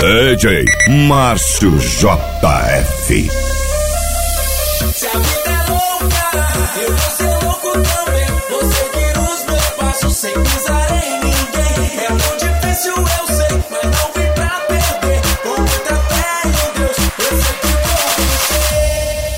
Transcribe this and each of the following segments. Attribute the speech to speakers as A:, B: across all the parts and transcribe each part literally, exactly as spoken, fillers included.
A: D J Márcio J F.
B: Se a vida é louca, eu vou ser louco também. Vou seguir os meus passos sem pisar em ninguém. É muito difícil, eu sei, mas não vim pra perder. Com muita fé em Deus, eu sei que vou vencer.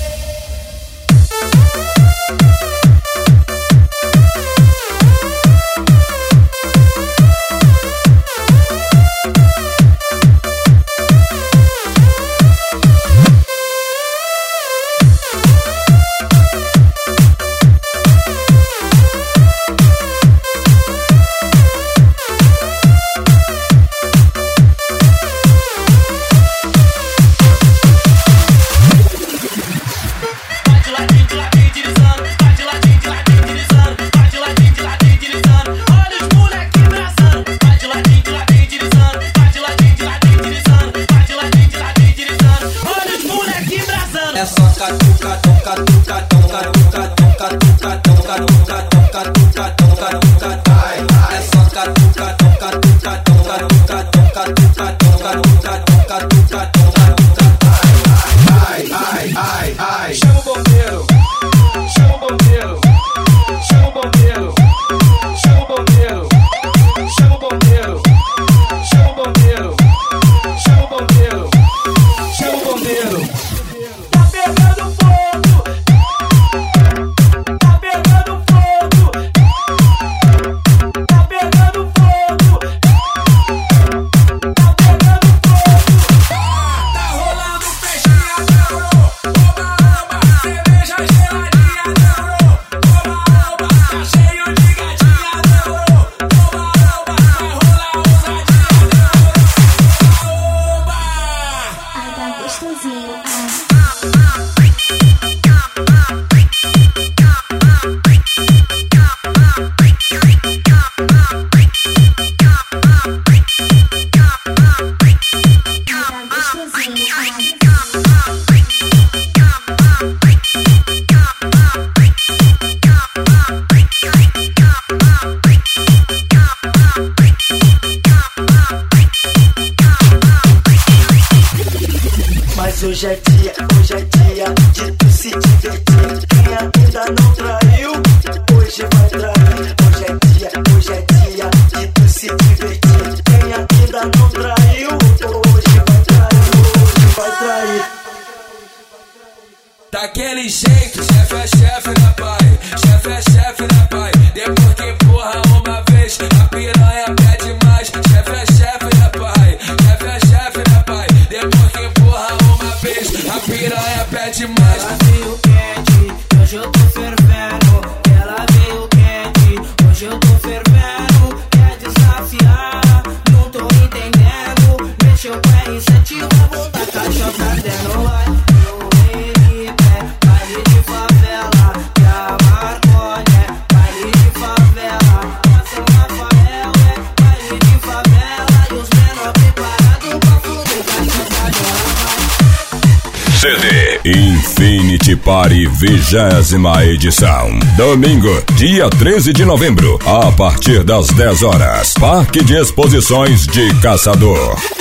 B: É só catuca, toca, toca, toca, toca, toca, toca, toca, toca, toca, toca, toca, toca, ai. É só catuca, toca, toca, toca, toca, toca, toca, toca, toca, toca, toca, toca, toca, ai, ai, ai, ai. Chama o bombeiro, chama o bombeiro, chama o bombeiro, chama o bombeiro, chama o bombeiro, chama o bombeiro, chama o bombeiro, chama o bombeiro. Pegando fogo, tá pegando fogo, tá pegando fogo, tá pegando fogo. Tá rolando festinha, demorou, oba, oba, cerveja geladinha, demorou, oba, oba, tá cheio de gatinha, demorou, oba, oba, vai rolar ousadia, demorou, oba.
C: Ai, tá gostosinho, ai.
D: Mas hoje é dia, hoje é dia de tu se divertir. Quem ainda não traiu, hoje vai trair. Hoje é dia, hoje é dia de tu se divertir. Quem ainda não traiu, hoje vai trair, hoje vai trair.
B: Daquele jeito, chefe é chefe, né pai? Chefe é chefe, né pai? Depois que empurra uma vez, a piranha pede mais. Chefe é chefe, né pai? Chefe é chefe, né pai? Depois que empurra uma vez, a piranha pede mais.
E: Ela veio quente, hoje eu tô fervendo. Ela veio quente, hoje eu tô fervendo. Quer desafiar, não tô entendendo. Mexeu com R sete, eu vou voltar caixa dentro. Vai, eu ele quer baile de favela. Que a Marconi é baile de favela. São Rafael é baile de favela. E os menor preparados pra fuder caixa dela.
A: C D Infinity Party vigésima edição. Domingo, dia treze de novembro, a partir das dez horas. Parque de Exposições de Caçador.